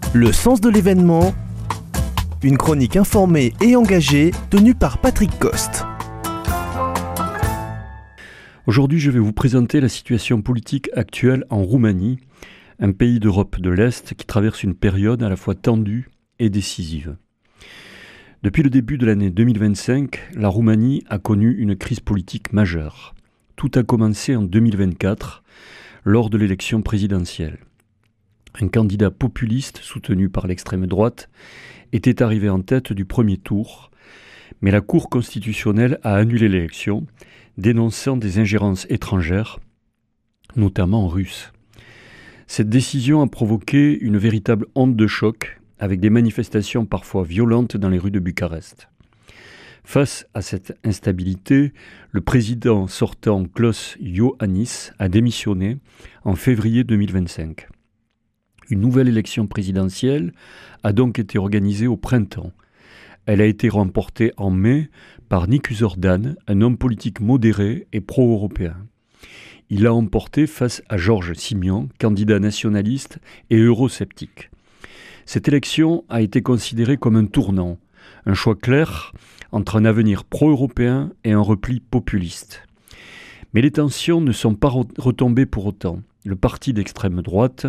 Le sens de l'événement, une chronique informée et engagée tenue par Patrick Coste. Aujourd'hui, je vais vous présenter la situation politique actuelle en Roumanie, un pays d'Europe de l'Est qui traverse une période à la fois tendue et décisive. Depuis le début de l'année 2025, la Roumanie a connu une crise politique majeure. Tout a commencé en 2024, lors de l'élection présidentielle. Un candidat populiste soutenu par l'extrême droite était arrivé en tête du premier tour, mais la Cour constitutionnelle a annulé l'élection, dénonçant des ingérences étrangères, notamment russes. Cette décision a provoqué une véritable onde de choc, avec des manifestations parfois violentes dans les rues de Bucarest. Face à cette instabilité, le président sortant Klaus Iohannis a démissionné en février 2025. Une nouvelle élection présidentielle a donc été organisée au printemps. Elle a été remportée en mai par Nicu Zordan, un homme politique modéré et pro-européen. Il l'a emporté face à George Simion, candidat nationaliste et eurosceptique. Cette élection a été considérée comme un tournant, un choix clair entre un avenir pro-européen et un repli populiste. Mais les tensions ne sont pas retombées pour autant. Le parti d'extrême droite,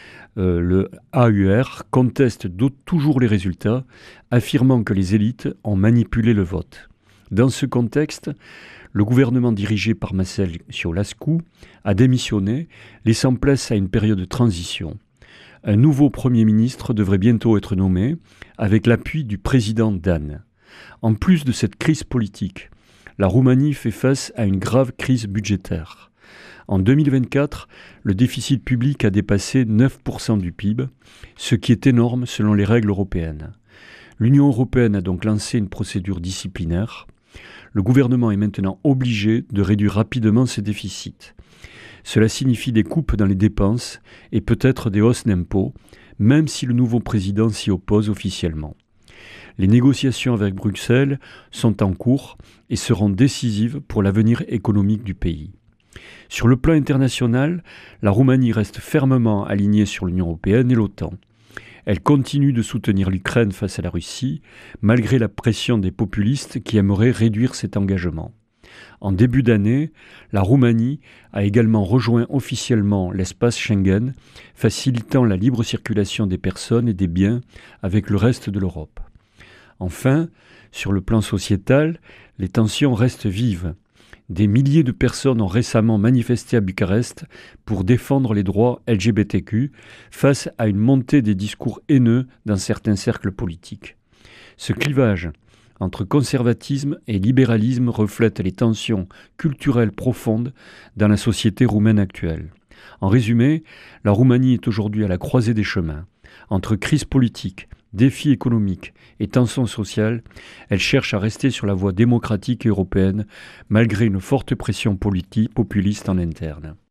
le AUR, conteste toujours les résultats, affirmant que les élites ont manipulé le vote. Dans ce contexte, le gouvernement dirigé par Marcel Ciolașcu a démissionné, laissant place à une période de transition. Un nouveau Premier ministre devrait bientôt être nommé, avec l'appui du président Dan. En plus de cette crise politique, la Roumanie fait face à une grave crise budgétaire. En 2024, le déficit public a dépassé 9% du PIB, ce qui est énorme selon les règles européennes. L'Union européenne a donc lancé une procédure disciplinaire. Le gouvernement est maintenant obligé de réduire rapidement ses déficits. Cela signifie des coupes dans les dépenses et peut-être des hausses d'impôts, même si le nouveau président s'y oppose officiellement. Les négociations avec Bruxelles sont en cours et seront décisives pour l'avenir économique du pays. Sur le plan international, la Roumanie reste fermement alignée sur l'Union européenne et l'OTAN. Elle continue de soutenir l'Ukraine face à la Russie, malgré la pression des populistes qui aimeraient réduire cet engagement. En début d'année, la Roumanie a également rejoint officiellement l'espace Schengen, facilitant la libre circulation des personnes et des biens avec le reste de l'Europe. Enfin, sur le plan sociétal, les tensions restent vives. Des milliers de personnes ont récemment manifesté à Bucarest pour défendre les droits LGBTQ face à une montée des discours haineux dans certains cercles politiques. Ce clivage entre conservatisme et libéralisme reflète les tensions culturelles profondes dans la société roumaine actuelle. En résumé, la Roumanie est aujourd'hui à la croisée des chemins. Entre crise politique, défis économiques et tensions sociales, elle cherche à rester sur la voie démocratique et européenne malgré une forte pression populiste en interne.